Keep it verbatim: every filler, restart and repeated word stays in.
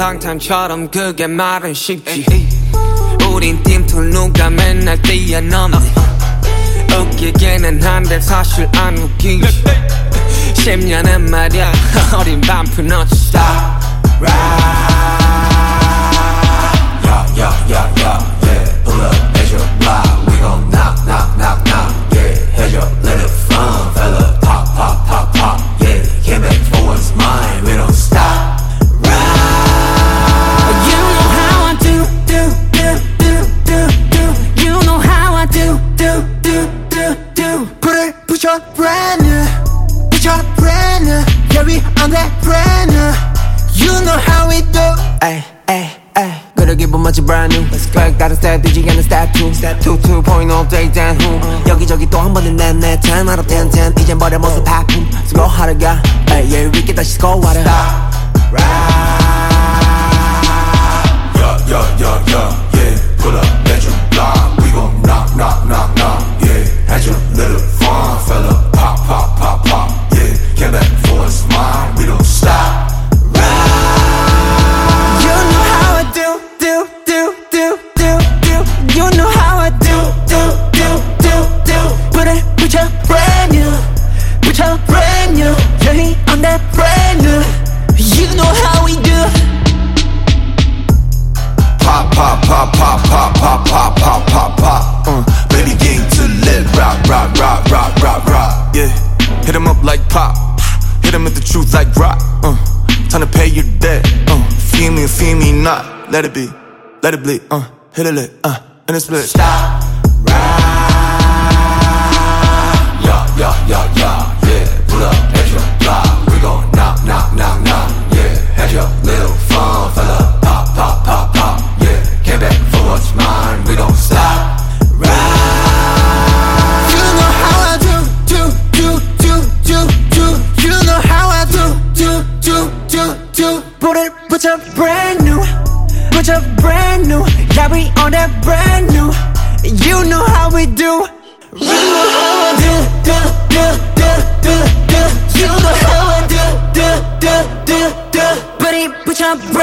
방탄처럼 그게 말은 쉽지. 우린 팀툴 누가 맨날 뛰어넘네. 웃기기는 한데 사실 안 웃기지. 십 년은 말야 어린 반푼 not stop. Yeah, yeah, yeah, yeah, yeah. Pull up at your block. We gon' knock, knock, knock, knock. Yeah, head up, let it fun, fella. Pop, pop, pop, pop. Yeah, came back for what's mine. We don't stop. You know how I do, do, do, do, do, do. You know how I do, do, do, do, do. Put it, push up brand new, push up brand new. Yeah, we on that brand new. You know how we do. Ay, ay, ay. 그래 기분 마치 brand new. 백 다른 스텝 뒤지 않는 step two. two, two point oh day down who. 여기저기 또 한 번은 넷넷 ten out of ten ten. 이젠 버려 모습 하품. So go harder 가. Ay, yeah, we get 다시 score harder. Stop. Yeah, yeah, yeah, yeah, yeah. Pull up at your block. We gon' knock, knock, knock, knock. Yeah, had your little fun, fella. Pop, pop, pop, pop. Yeah, came back for a smile. We don't stop. You know how I do, do, do, do, do, do. You know how I do, do, do, do, do. Put it, put your brand new, put your brand new. Yeah, we on that brand new. You know how we do. Pop, pop, pop, pop, pop, pop, pop, pop, pop, pop. Uh, baby gang to let rock, rock, rock, rock, rock, rock. Yeah, hit him up like pop. Hit him with the truth like rock. Uh, time to pay your debt. Uh, feel me or feel me not. Let it be, let it bleed. Uh, hit it lit. Uh, and it's split. Stop. Yeah, yeah, yeah, yeah, yeah. Pull up at your block. We gon' knock, knock, knock, knock. Yeah, had your little fun, fella. Pop, pop, pop, pop. Yeah, came back for what's mine. We don't stop. You know how I do, do, do, do, do, do. You know how I do, do, do, do, do. Put it, put your brand new, put your brand new. Yeah, we on that brand new. You know how we do. You know how I do, do, do, do, do, do. You know how I do, do, do, do, do. Put it, put your brand